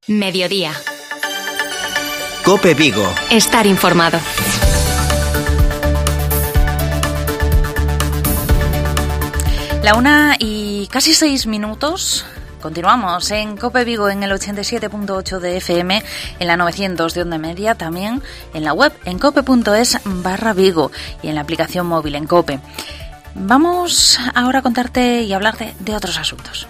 Mediodía. COPE Vigo. Estar informado. La 1:06. Continuamos en COPE Vigo en el 87.8 de FM, en la 900 de onda media, también en la web en cope.es/Vigo y en la aplicación móvil en COPE. Vamos ahora a contarte y hablarte de otros asuntos.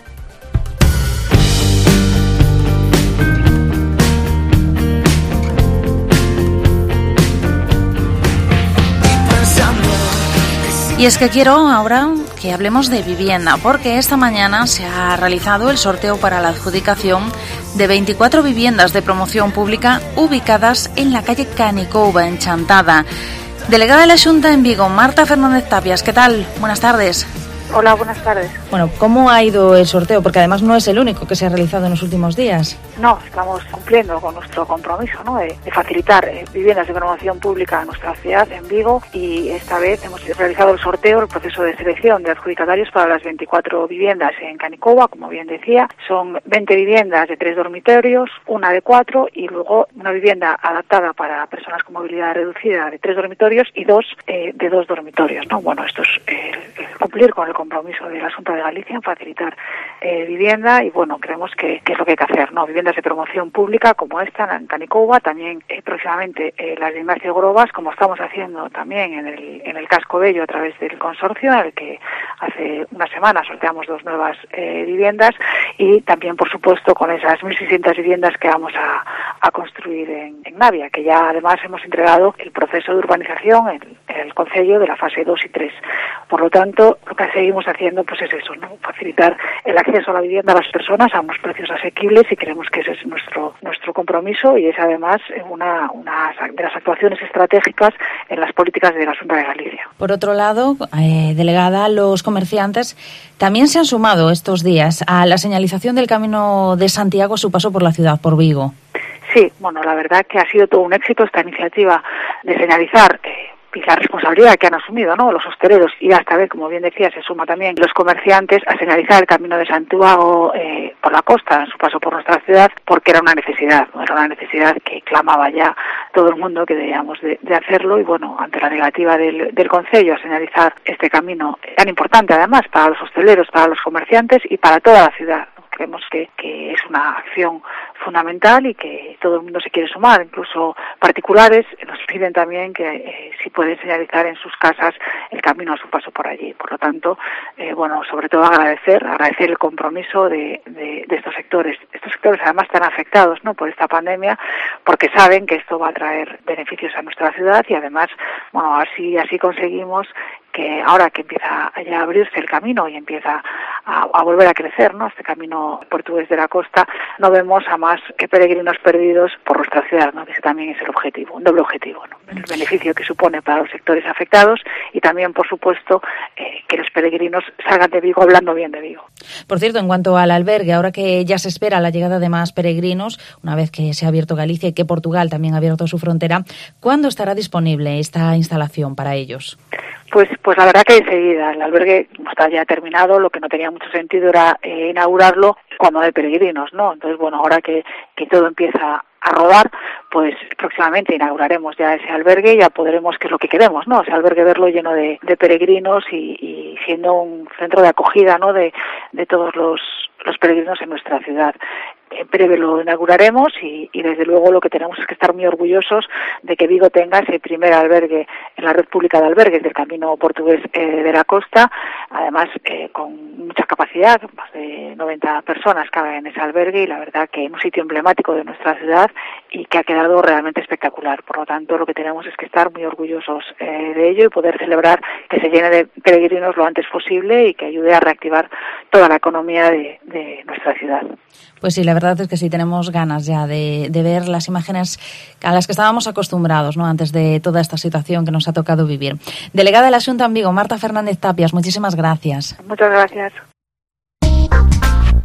Y es que quiero ahora que hablemos de vivienda, porque esta mañana se ha realizado el sorteo para la adjudicación de 24 viviendas de promoción pública ubicadas en la calle Canicouba, en Chantada. Delegada de la Xunta en Vigo, Marta Fernández Tapias, ¿qué tal? Buenas tardes. Hola, buenas tardes. Bueno, ¿cómo ha ido el sorteo? Porque además no es el único que se ha realizado en los últimos días. No, estamos cumpliendo con nuestro compromiso, ¿no?, de facilitar viviendas de promoción pública a nuestra ciudad, en Vigo, y esta vez hemos realizado el sorteo, el proceso de selección de adjudicatarios para las 24 viviendas en Canicouba, como bien decía. Son 20 viviendas de 3 dormitorios, una de 4 y luego una vivienda adaptada para personas con movilidad reducida de 3 dormitorios y 2 de 2 dormitorios, ¿no? Bueno, esto es cumplir con el compromiso de la Xunta de Galicia en facilitar vivienda, y bueno, creemos que es lo que hay que hacer, ¿no? Viviendas de promoción pública como esta en Canicouba, también próximamente las de Ignacio Grobas, como estamos haciendo también en el Casco Bello a través del consorcio, en el que hace una semana sorteamos 2 nuevas viviendas, y también, por supuesto, con esas 1.600 viviendas que vamos a construir en Navia, que ya además hemos entregado el proceso de urbanización en el concello de la fase 2 y 3. Por lo tanto, lo que seguimos haciendo pues es eso, ¿no? Facilitar el acceso a la vivienda a las personas a unos precios asequibles, y creemos que ese es nuestro compromiso, y es además una de las actuaciones estratégicas en las políticas de la Xunta de Galicia. Por otro lado, delegada, los comerciantes también se han sumado estos días a la señalización del Camino de Santiago a su paso por la ciudad, por Vigo. Sí, bueno, la verdad que ha sido todo un éxito esta iniciativa de señalizar y la responsabilidad que han asumido, ¿no?, los hosteleros, y esta vez, como bien decía, se suma también los comerciantes a señalizar el Camino de Santiago por la costa, en su paso por nuestra ciudad, porque era una necesidad, ¿no? Era una necesidad que clamaba ya todo el mundo que debíamos de hacerlo, y bueno, ante la negativa del concello a señalizar este camino tan importante además para los hosteleros, para los comerciantes y para toda la ciudad. Creemos que es una acción fundamental y que todo el mundo se quiere sumar, incluso particulares nos piden también que si pueden señalizar en sus casas el camino a su paso por allí. Por lo tanto, bueno, sobre todo agradecer el compromiso de estos sectores. Estos sectores además están afectados, ¿no?, por esta pandemia, porque saben que esto va a traer beneficios a nuestra ciudad, y además, bueno, así conseguimos que ahora que empieza ya a abrirse el camino y empieza a volver a crecer, ¿no?, este camino portugués de la costa, no vemos a más que peregrinos perdidos por nuestra ciudad, ¿no?, que ese también es el objetivo, un doble objetivo, ¿no?, el beneficio que supone para los sectores afectados, y también, por supuesto, que los peregrinos salgan de Vigo hablando bien de Vigo. Por cierto, en cuanto al albergue, ahora que ya se espera la llegada de más peregrinos, una vez que se ha abierto Galicia y que Portugal también ha abierto su frontera, ¿cuándo estará disponible esta instalación para ellos? Pues la verdad que enseguida. El albergue está ya terminado, lo que no tenía mucho sentido era inaugurarlo cuando hay peregrinos, ¿no? Entonces, bueno, ahora que todo empieza a rodar, pues próximamente inauguraremos ya ese albergue y ya podremos, que es lo que queremos, ¿no? Ese albergue, verlo lleno de peregrinos y siendo un centro de acogida, ¿no?, de todos los peregrinos en nuestra ciudad. En breve lo inauguraremos y desde luego lo que tenemos es que estar muy orgullosos de que Vigo tenga ese primer albergue en la red pública de albergues del Camino Portugués de la Costa, además con mucha capacidad, más de 90 personas caben en ese albergue, y la verdad que en un sitio emblemático de nuestra ciudad y que ha quedado realmente espectacular. Por lo tanto, lo que tenemos es que estar muy orgullosos de ello y poder celebrar que se llene de peregrinos lo antes posible y que ayude a reactivar toda la economía de nuestra ciudad. Pues sí, la verdad es que sí, tenemos ganas ya de ver las imágenes a las que estábamos acostumbrados, ¿no?, antes de toda esta situación que nos ha tocado vivir. Delegada de la Xunta en Vigo, Marta Fernández Tapias, muchísimas gracias. Muchas gracias.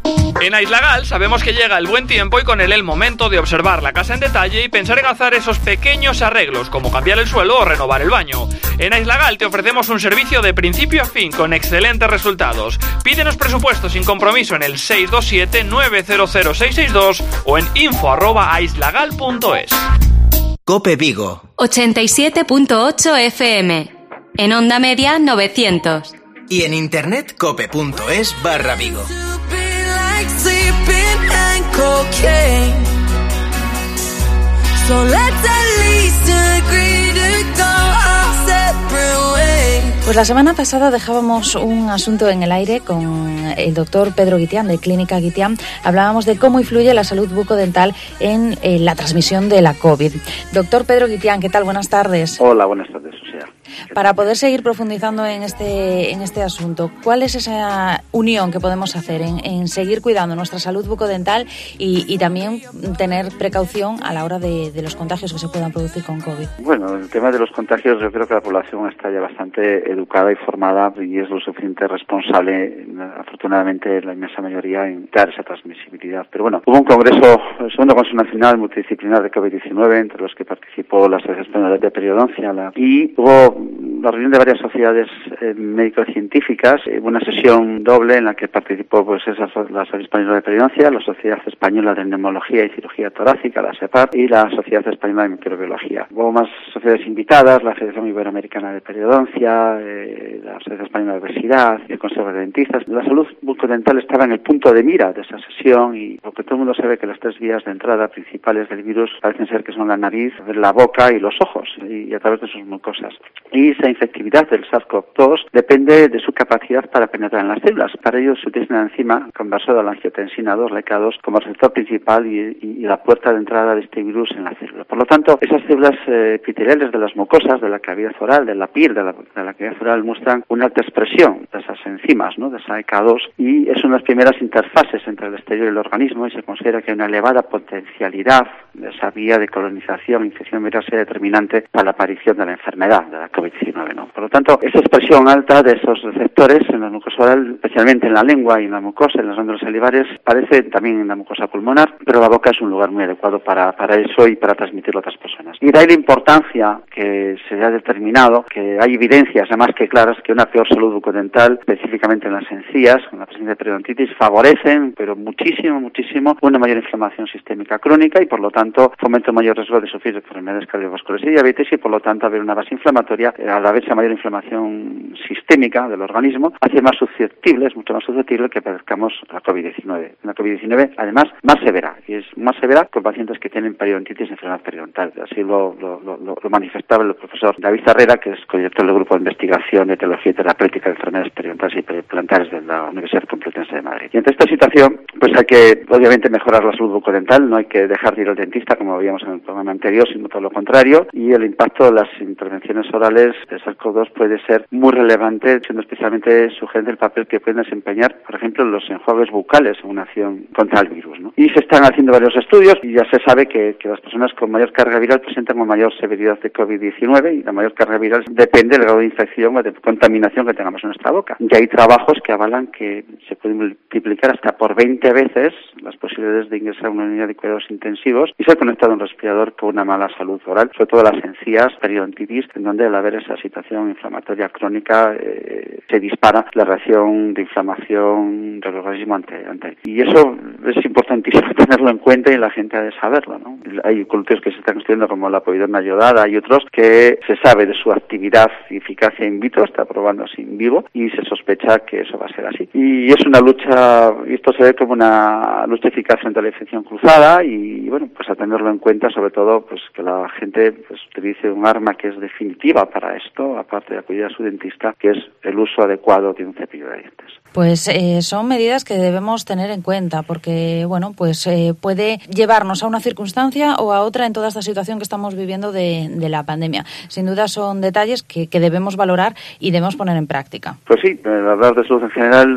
En Aislagal sabemos que llega el buen tiempo y con él el momento de observar la casa en detalle y pensar en hacer esos pequeños arreglos como cambiar el suelo o renovar el baño. En Aislagal te ofrecemos un servicio de principio a fin con excelentes resultados. Pídenos presupuesto sin compromiso en el 627-900-662 o en info@aislagal.es. COPE Vigo 87.8 FM. En onda media 900. Y en internet cope.es/Vigo. Pues la semana pasada dejábamos un asunto en el aire con el doctor Pedro Guitián de Clínica Guitián. Hablábamos de cómo influye la salud bucodental en la transmisión de la COVID. Doctor Pedro Guitián, ¿qué tal? Buenas tardes. Hola, buenas tardes, Susana. Para poder seguir profundizando en este asunto, ¿cuál es esa unión que podemos hacer en seguir cuidando nuestra salud bucodental y también tener precaución a la hora de los contagios que se puedan producir con COVID? Bueno, el tema de los contagios, yo creo que la población está ya bastante educada y formada y es lo suficiente responsable, afortunadamente la inmensa mayoría, en dar esa transmisibilidad. Pero bueno, hubo un congreso, el segundo Congreso Nacional Multidisciplinar de COVID-19, entre los que participó la Asociación Española de Periodoncia, y hubo la reunión de varias sociedades médico-científicas, una sesión doble en la que participó la Asociación Española de Periodoncia, la Sociedad Española de Neumología y Cirugía Torácica, la SEPAR, y la Sociedad Española de Microbiología. Hubo más sociedades invitadas, la Federación Iberoamericana de Periodoncia, la Sociedad Española de Obesidad, el Consejo de Dentistas. La salud bucodental estaba en el punto de mira de esa sesión y porque todo el mundo sabe que las tres vías de entrada principales del virus parecen ser que son la nariz, la boca y los ojos, y a través de sus mucosas. Y esa infectividad del SARS-CoV-2 depende de su capacidad para penetrar en las células. Para ello se utiliza una enzima conversora de la angiotensina 2, LECA2, como receptor principal y la puerta de entrada de este virus en la célula. Por lo tanto, esas células epiteliales de las mucosas, de la cavidad oral, de la piel, de la cavidad oral, muestran una alta expresión de esas enzimas, ¿no?, de esa ECA2, y es una de las primeras interfaces entre el exterior y el organismo, y se considera que hay una elevada potencialidad de esa vía de colonización e infección viral sea determinante para la aparición de la enfermedad, de la COVID-19, ¿no? Por lo tanto, esa expresión alta de esos receptores en la mucosa oral, especialmente en la lengua y en la mucosa, en las glándulas salivares, aparece también en la mucosa pulmonar, pero la boca es un lugar muy adecuado para eso y para transmitirlo a otras personas. Y de ahí la importancia que se ha determinado, que hay evidencias además que claras, que una peor salud bucodental, específicamente en las encías, con la presencia de periodontitis, favorecen, pero muchísimo, una mayor inflamación sistémica crónica y por lo tanto fomenta un mayor riesgo de sufrir enfermedades cardiovasculares y diabetes y por lo tanto haber una base inflamatoria, al haber esa mayor inflamación sistémica del organismo, hace más susceptible, es mucho más susceptible que padezcamos la COVID-19. La COVID-19 además más severa, y es más severa con pacientes que tienen periodontitis y enfermedad periodontal. Así lo manifestaba el profesor David Herrera, que es co-director del Grupo de Investigación de Etiología y Terapéutica de Enfermedades Periodontales y Periimplantales de la Universidad Complutense de Madrid. Y ante esta situación, pues hay que, obviamente, mejorar la salud bucodental, no hay que dejar de ir al dentista, como veíamos en el programa anterior, sino todo lo contrario, y el impacto de las intervenciones orales de SARS-CoV-2 puede ser muy relevante, siendo especialmente sugerente el papel que pueden desempeñar, por ejemplo, los enjuagues bucales en una acción contra el virus, ¿no? Y se están haciendo varios estudios y ya se sabe que las personas con mayor carga viral presentan una mayor severidad de COVID-19 y la mayor carga viral depende del grado de infección o de contaminación que tengamos en nuestra boca. Y hay trabajos que avalan que se pueden multiplicar hasta por 20 veces las posibilidades de ingresar a una unidad de cuidados intensivos y ser conectado a un respirador con una mala salud oral, sobre todo las encías, periodontitis, en donde al haber esa situación inflamatoria crónica se dispara la reacción de inflamación del organismo ante. Y eso es importantísimo tenerlo en cuenta y la gente ha de saberlo, ¿no? Hay cultivos que se están estudiando como la povidona yodada, hay otros que se sabe de su actividad y eficacia in vitro, está probándose in vivo y se sospecha que eso va a ser así. Y es una lucha, y esto se ve como una lucha eficaz frente a la infección cruzada y bueno, pues a tenerlo en cuenta, sobre todo pues que la gente pues utilice un arma que es definitiva para esto, aparte de acudir a su dentista, que es el uso adecuado de un cepillo de dientes. Pues son medidas que debemos tener en cuenta porque, bueno, pues puede llevarnos a una circunstancia o a otra en toda esta situación que estamos viviendo de la pandemia. Sin duda son detalles que debemos valorar y debemos poner en práctica. Pues sí, hablar de salud en general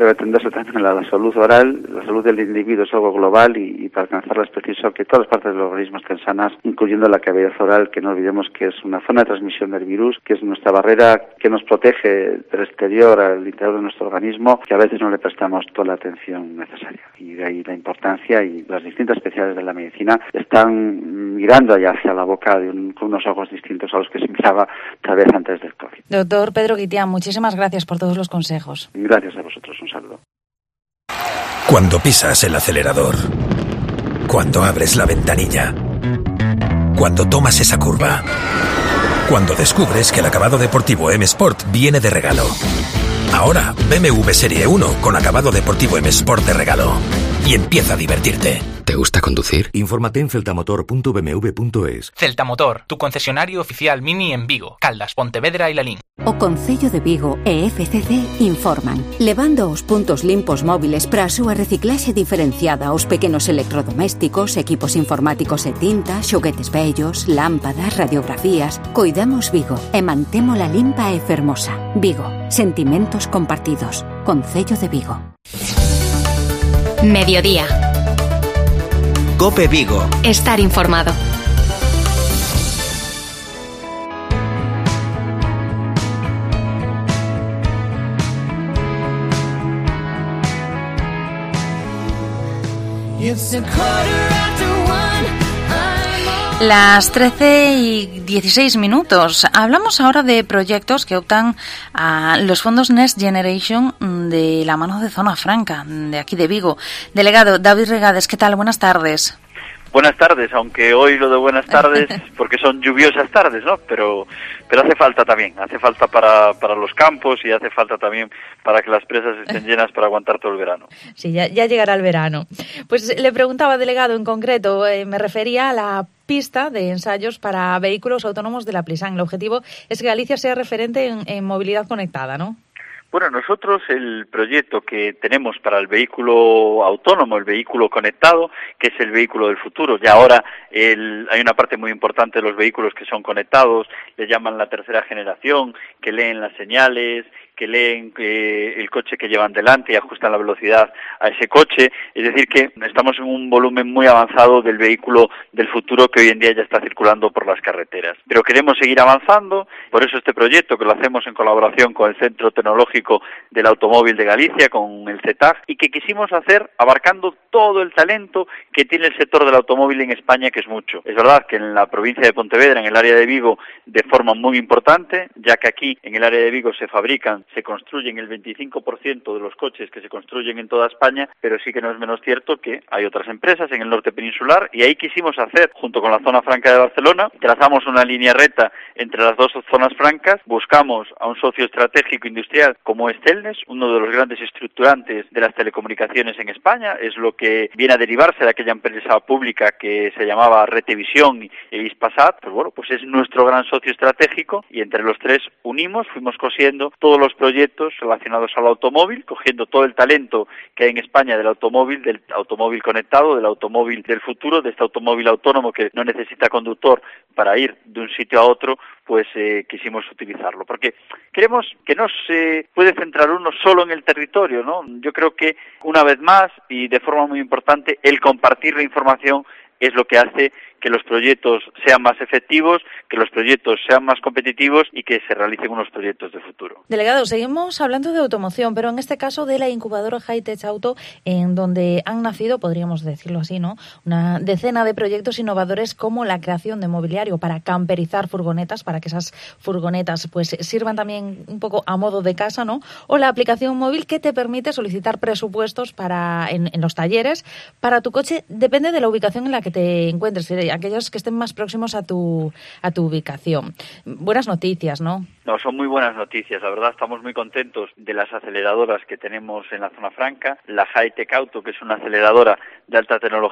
debe atenderse también a la salud oral. La salud del individuo es algo global y para alcanzarla es preciso que todas las partes del organismo estén sanas, incluyendo la cavidad oral, que no olvidemos que es una zona de transmisión del virus, que es nuestra barrera que nos protege del exterior al interior de nuestro organismo, que a veces no le prestamos toda la atención necesaria. Y de ahí la importancia, y las distintas especialidades de la medicina están mirando allá hacia la boca con unos ojos distintos a los que se miraba tal vez antes del COVID. Doctor Pedro Guitián, muchísimas gracias por todos los consejos. Gracias a vosotros, un saludo. Cuando pisas el acelerador, cuando abres la ventanilla, cuando tomas esa curva, cuando descubres que el acabado deportivo M Sport viene de regalo. Ahora, BMW Serie 1 con acabado deportivo M Sport de regalo. Y empieza a divertirte. ¿Te gusta conducir? Infórmate en celtamotor.bmw.es. Celtamotor, tu concesionario oficial Mini en Vigo, Caldas, Pontevedra e Lalín. O Concello de Vigo e FCC informan, levando os puntos limpos móviles para a súa reciclaxe diferenciada aos pequenos electrodomésticos, equipos informáticos e tinta, xoguetes vellos, lámpadas, radiografías. Coidamos Vigo e mantémola limpa e fermosa. Vigo, sentimentos compartidos. Concello de Vigo. Mediodía. COPE Vigo. Estar informado. Las 13:16. Hablamos ahora de proyectos que optan a los fondos Next Generation de la mano de Zona Franca, de aquí de Vigo. Delegado David Regades, ¿qué tal? Buenas tardes. Buenas tardes, aunque hoy lo de buenas tardes, porque son lluviosas tardes, ¿no? Pero hace falta también, hace falta para los campos y hace falta también para que las presas estén llenas para aguantar todo el verano. Sí, ya llegará el verano. Pues le preguntaba, delegado, en concreto, me refería a la pista de ensayos para vehículos autónomos de la Plisán. El objetivo es que Galicia sea referente en movilidad conectada, ¿no? Bueno, nosotros el proyecto que tenemos para el vehículo autónomo, el vehículo conectado, que es el vehículo del futuro, ya ahora hay una parte muy importante de los vehículos que son conectados, le llaman la tercera generación, que leen las señales, que leen el coche que llevan delante y ajustan la velocidad a ese coche. Es decir, que estamos en un volumen muy avanzado del vehículo del futuro que hoy en día ya está circulando por las carreteras. Pero queremos seguir avanzando, por eso este proyecto que lo hacemos en colaboración con el Centro Tecnológico del Automóvil de Galicia, con el CETAG, y que quisimos hacer abarcando todo el talento que tiene el sector del automóvil en España, que es mucho. Es verdad que en la provincia de Pontevedra, en el área de Vigo, de forma muy importante, ya que aquí en el área de Vigo se construyen el 25% de los coches que se construyen en toda España, pero sí que no es menos cierto que hay otras empresas en el norte peninsular, y ahí quisimos hacer, junto con la zona franca de Barcelona, trazamos una línea recta entre las dos zonas francas, buscamos a un socio estratégico industrial como es Celnes, uno de los grandes estructurantes de las telecomunicaciones en España, es lo que viene a derivarse de aquella empresa pública que se llamaba Retevisión y Hispasat. Pues bueno, pues es nuestro gran socio estratégico, y entre los tres fuimos cosiendo todos los proyectos relacionados al automóvil, cogiendo todo el talento que hay en España del automóvil conectado, del automóvil del futuro, de este automóvil autónomo que no necesita conductor para ir de un sitio a otro. Pues quisimos utilizarlo, porque creemos que no se puede centrar uno solo en el territorio, ¿no? Yo creo que, una vez más, y de forma muy importante, el compartir la información es lo que hace que los proyectos sean más efectivos, que los proyectos sean más competitivos y que se realicen unos proyectos de futuro. Delegado, seguimos hablando de automoción, pero en este caso de la incubadora Hightech Auto, en donde han nacido, podríamos decirlo así, ¿no?, una decena de proyectos innovadores, como la creación de mobiliario para camperizar furgonetas, para que esas furgonetas pues sirvan también un poco a modo de casa, ¿no?, o la aplicación móvil que te permite solicitar presupuestos en los talleres para tu coche, depende de la ubicación en la que te encuentres, aquellos que estén más próximos a tu ubicación. Buenas noticias, ¿no? No, son muy buenas noticias, la verdad. Estamos muy contentos de las aceleradoras que tenemos en la zona franca. La Hightech Auto, que es una aceleradora de alta tecnología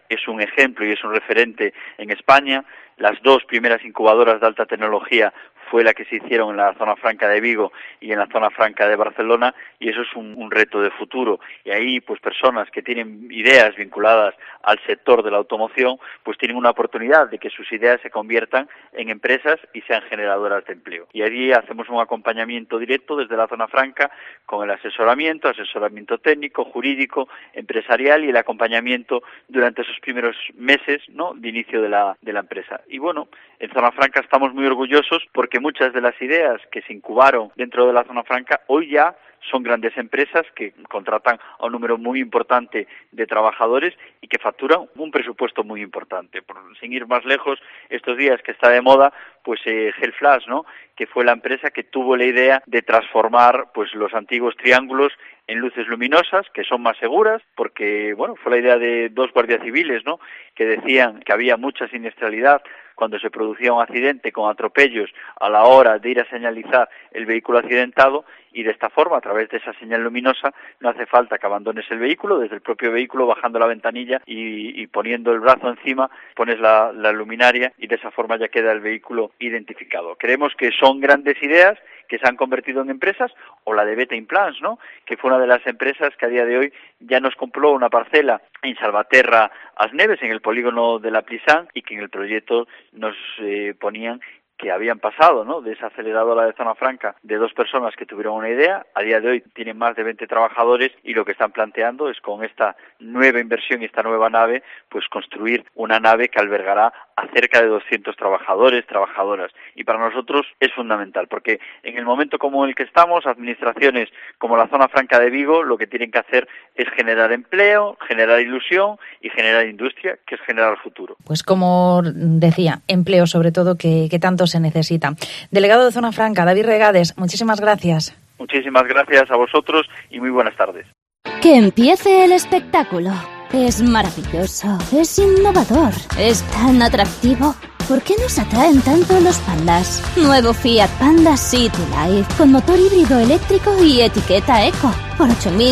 es un ejemplo y es un referente en España. Las 2 primeras incubadoras de alta tecnología fue la que se hicieron en la zona franca de Vigo y en la zona franca de Barcelona, y eso es un reto de futuro. Y ahí, pues personas que tienen ideas vinculadas al sector de la automoción, pues tienen una oportunidad de que sus ideas se conviertan en empresas y sean generadoras de empleo. Y allí hacemos un acompañamiento directo desde la zona franca con el asesoramiento técnico, jurídico, empresarial y el acompañamiento durante esos primeros meses, ¿no?, de inicio de la empresa. Y bueno, en Zona Franca estamos muy orgullosos porque muchas de las ideas que se incubaron dentro de la Zona Franca hoy ya son grandes empresas que contratan a un número muy importante de trabajadores y que facturan un presupuesto muy importante. Sin ir más lejos, estos días que está de moda, pues Gelflash, ¿no?, que fue la empresa que tuvo la idea de transformar pues los antiguos triángulos en luces luminosas, que son más seguras, porque bueno, fue la idea de 2 guardias civiles, ¿no?, que decían que había mucha siniestralidad cuando se producía un accidente con atropellos a la hora de ir a señalizar el vehículo accidentado, y de esta forma, a través de esa señal luminosa, no hace falta que abandones el vehículo, desde el propio vehículo, bajando la ventanilla y poniendo el brazo encima, pones la luminaria y de esa forma ya queda el vehículo identificado. Creemos que son grandes ideas que se han convertido en empresas, o la de Beta Implants, ¿no?, que fue una de las empresas que a día de hoy ya nos compró una parcela en Salvaterra As Neves, en el polígono de la Plisán, y que en el proyecto nos ponían que habían pasado, ¿no?, de esa aceleradora de Zona Franca de 2 personas que tuvieron una idea. A día de hoy tienen más de 20 trabajadores y lo que están planteando es, con esta nueva inversión y esta nueva nave, pues construir una nave que albergará a cerca de 200 trabajadores, trabajadoras. Y para nosotros es fundamental, porque en el momento como el que estamos, administraciones como la Zona Franca de Vigo lo que tienen que hacer es generar empleo, generar ilusión y generar industria, que es generar futuro. Pues como decía, empleo sobre todo, que tanto se necesita. Delegado de Zona Franca, David Regades, muchísimas gracias. Muchísimas gracias a vosotros y muy buenas tardes. Que empiece el espectáculo. Es maravilloso, es innovador, es tan atractivo. ¿Por qué nos atraen tanto los pandas? Nuevo Fiat Panda City Life con motor híbrido eléctrico y etiqueta eco. Por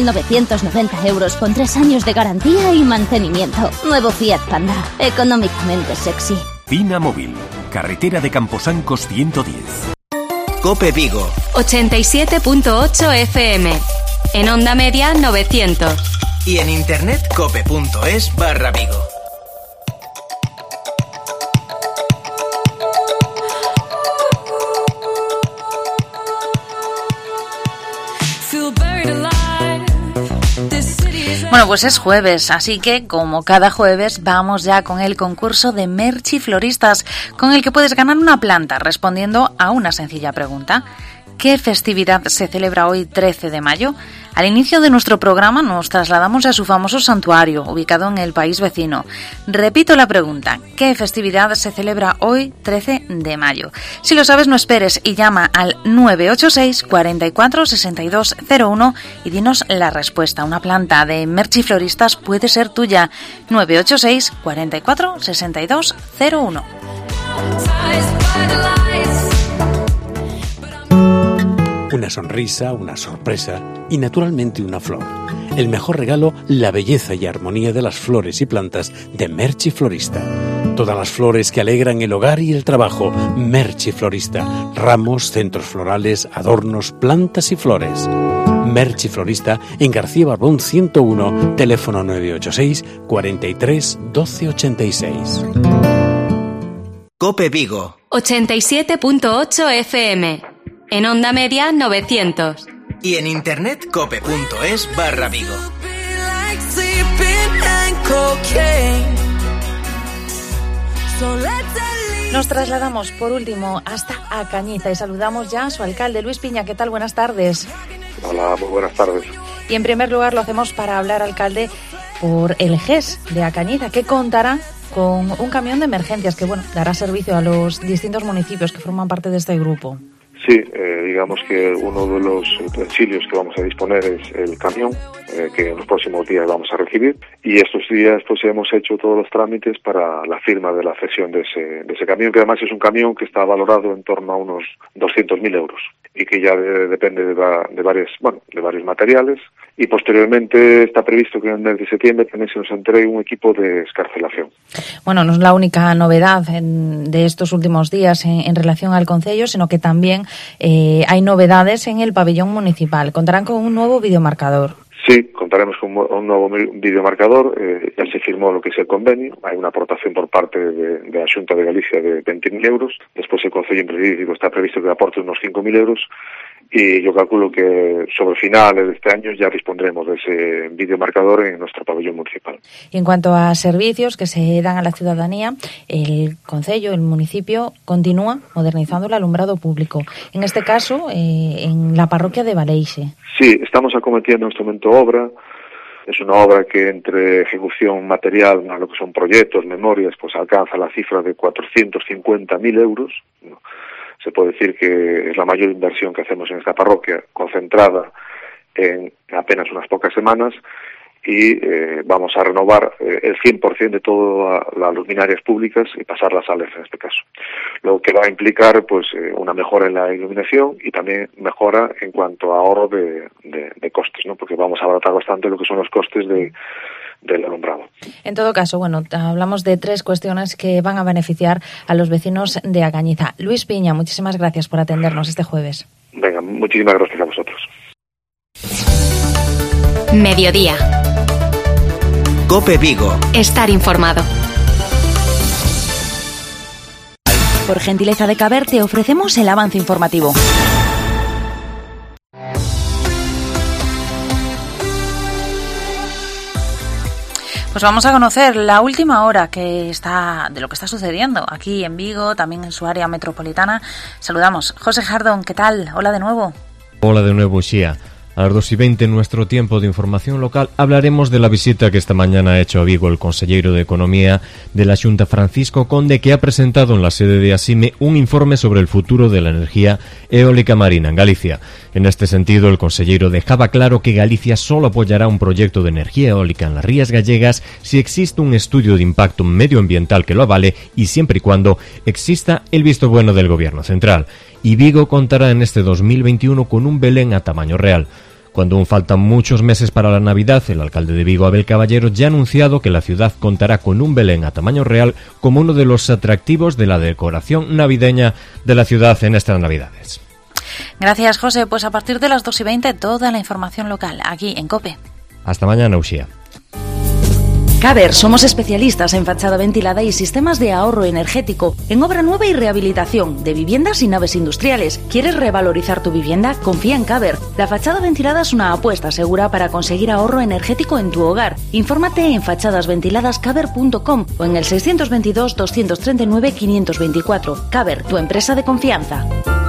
8.990 euros con 3 años de garantía y mantenimiento. Nuevo Fiat Panda, económicamente sexy. Fina Móvil, carretera de Camposancos 110. COPE Vigo 87.8 FM. En onda media 900. Y en internet cope.es/Vigo. Bueno, pues es jueves, así que como cada jueves vamos ya con el concurso de Merchi Floristas, con el que puedes ganar una planta respondiendo a una sencilla pregunta. ¿Qué festividad se celebra hoy 13 de mayo? Al inicio de nuestro programa nos trasladamos a su famoso santuario, ubicado en el país vecino. Repito la pregunta, ¿qué festividad se celebra hoy 13 de mayo? Si lo sabes, no esperes y llama al 986 44 62 01 y dinos la respuesta. Una planta de Merchi Floristas puede ser tuya. 986 44 62 01. Una sonrisa, una sorpresa y naturalmente una flor. El mejor regalo, la belleza y armonía de las flores y plantas de Merchi Florista. Todas las flores que alegran el hogar y el trabajo. Merchi Florista. Ramos, centros florales, adornos, plantas y flores. Merchi Florista en García Barbón 101, teléfono 986 43 12 86. COPE Vigo 87.8 FM. En onda media 900. Y en internet cope.es/Vigo. Nos trasladamos por último hasta Acañiza y saludamos ya a su alcalde, Luis Piña. ¿Qué tal? Buenas tardes. Hola, muy buenas tardes. Y en primer lugar lo hacemos para hablar, alcalde, por el GES de Acañiza, que contará con un camión de emergencias que, bueno, dará servicio a los distintos municipios que forman parte de este grupo. Sí, digamos que uno de los utensilios que vamos a disponer es el camión, que en los próximos días vamos a recibir, y estos días pues hemos hecho todos los trámites para la firma de la cesión de ese camión, que además es un camión que está valorado en torno a unos 200.000 euros. y que ya depende de varios materiales. Y posteriormente está previsto que en el mes de septiembre también se nos entregue un equipo de excarcelación. Bueno, no es la única novedad de estos últimos días en relación al concello, sino que también hay novedades en el pabellón municipal. Contarán con un nuevo videomarcador. Sí, contaremos con un nuevo videomarcador. Ya se firmó lo que es el convenio. Hay una aportación por parte de la Xunta de Galicia de 20.000 euros. Después el Concello en principio está previsto que aporte unos 5.000 euros. Y yo calculo que sobre finales de este año ya dispondremos de ese videomarcador en nuestro pabellón municipal. Y en cuanto a servicios que se dan a la ciudadanía, el concello, el municipio, continúa modernizando el alumbrado público. En este caso, en la parroquia de Baleixe. Sí, estamos acometiendo en este momento obra. Es una obra que entre ejecución material, lo que son proyectos, memorias, pues alcanza la cifra de 450.000 euros, ¿no? Se puede decir que es la mayor inversión que hacemos en esta parroquia, concentrada en apenas unas pocas semanas, y vamos a renovar el 100% de todas las luminarias públicas y pasarlas a LED en este caso. Lo que va a implicar pues una mejora en la iluminación y también mejora en cuanto a ahorro de costes, ¿no? Porque vamos a abaratar bastante lo que son los costes del alumbrado. En todo caso, bueno, hablamos de 3 cuestiones que van a beneficiar a los vecinos de Agañiza. Luis Piña, muchísimas gracias por atendernos este jueves. Venga, muchísimas gracias a vosotros. Mediodía. COPE Vigo. Estar informado. Por gentileza de Caber te ofrecemos el avance informativo. Pues vamos a conocer la última hora de lo que está sucediendo aquí en Vigo, también en su área metropolitana. Saludamos. José Jardón, ¿qué tal? Hola de nuevo. Hola de nuevo, Xía. A las 2:20 en nuestro tiempo de información local hablaremos de la visita que esta mañana ha hecho a Vigo el conselleiro de Economía de la Xunta, Francisco Conde, que ha presentado en la sede de Asime un informe sobre el futuro de la energía eólica marina en Galicia. En este sentido, el conselleiro dejaba claro que Galicia solo apoyará un proyecto de energía eólica en las Rías Gallegas si existe un estudio de impacto medioambiental que lo avale y siempre y cuando exista el visto bueno del Gobierno central. Y Vigo contará en este 2021 con un Belén a tamaño real. Cuando aún faltan muchos meses para la Navidad, el alcalde de Vigo, Abel Caballero, ya ha anunciado que la ciudad contará con un Belén a tamaño real como uno de los atractivos de la decoración navideña de la ciudad en estas Navidades. Gracias, José. Pues a partir de las 2:20 toda la información local aquí en COPE. Hasta mañana, Uxía. Caber, somos especialistas en fachada ventilada y sistemas de ahorro energético, en obra nueva y rehabilitación de viviendas y naves industriales. ¿Quieres revalorizar tu vivienda? Confía en Caber. La fachada ventilada es una apuesta segura para conseguir ahorro energético en tu hogar. Infórmate en fachadasventiladascaber.com o en el 622 239 524. Caber, tu empresa de confianza.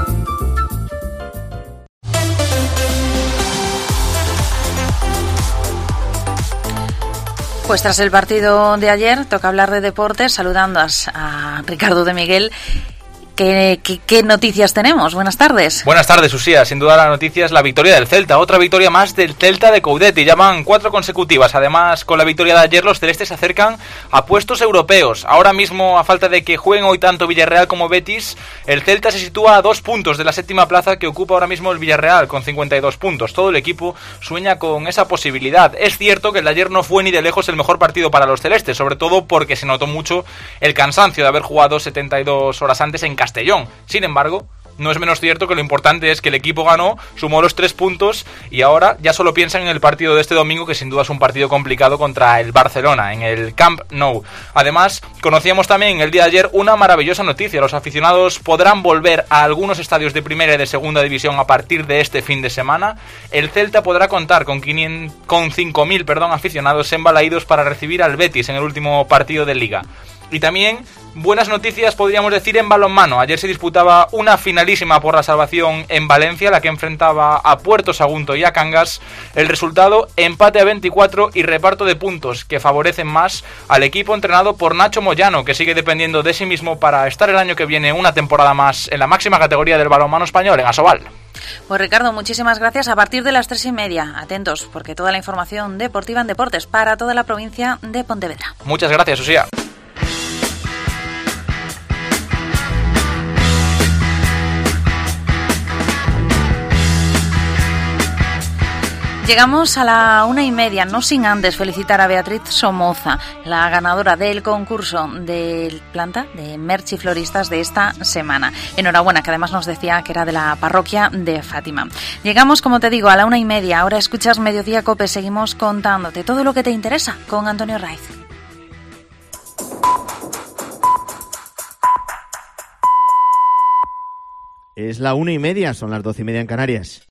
Pues tras el partido de ayer, toca hablar de deportes, saludando a Ricardo de Miguel. ¿Qué noticias tenemos? Buenas tardes. Buenas tardes, Usía. Sin duda la noticia es la victoria del Celta. Otra victoria más del Celta de Coudet y ya van 4 consecutivas. Además, con la victoria de ayer, los celestes se acercan a puestos europeos. Ahora mismo, a falta de que jueguen hoy tanto Villarreal como Betis, el Celta se sitúa a 2 puntos de la 7ª plaza que ocupa ahora mismo el Villarreal, con 52 puntos. Todo el equipo sueña con esa posibilidad. Es cierto que el de ayer no fue ni de lejos el mejor partido para los celestes, sobre todo porque se notó mucho el cansancio de haber jugado 72 horas antes en Castellón. Sin embargo, no es menos cierto que lo importante es que el equipo ganó, sumó los 3 puntos y ahora ya solo piensan en el partido de este domingo, que sin duda es un partido complicado contra el Barcelona, en el Camp Nou. Además, conocíamos también el día de ayer una maravillosa noticia. Los aficionados podrán volver a algunos estadios de primera y de segunda división a partir de este fin de semana. El Celta podrá contar con 5.000 aficionados embalaídos para recibir al Betis en el último partido de Liga. Y también buenas noticias, podríamos decir, en balonmano. Ayer se disputaba una finalísima por la salvación en Valencia, la que enfrentaba a Puerto Sagunto y a Cangas. El resultado, empate a 24 y reparto de puntos que favorecen más al equipo entrenado por Nacho Moyano, que sigue dependiendo de sí mismo para estar el año que viene una temporada más en la máxima categoría del balonmano español, en Asobal. Pues Ricardo, muchísimas gracias. A partir de las 3:30, atentos, porque toda la información deportiva en deportes para toda la provincia de Pontevedra. Muchas gracias, Usía. Llegamos a la 1:30, no sin antes felicitar a Beatriz Somoza, la ganadora del concurso de planta de Merci Floristas de esta semana. Enhorabuena, que además nos decía que era de la parroquia de Fátima. Llegamos, como te digo, a la 1:30. Ahora escuchas Mediodía Cope. Seguimos contándote todo lo que te interesa con Antonio Raiz. Es la 1:30, son las 12:30 en Canarias.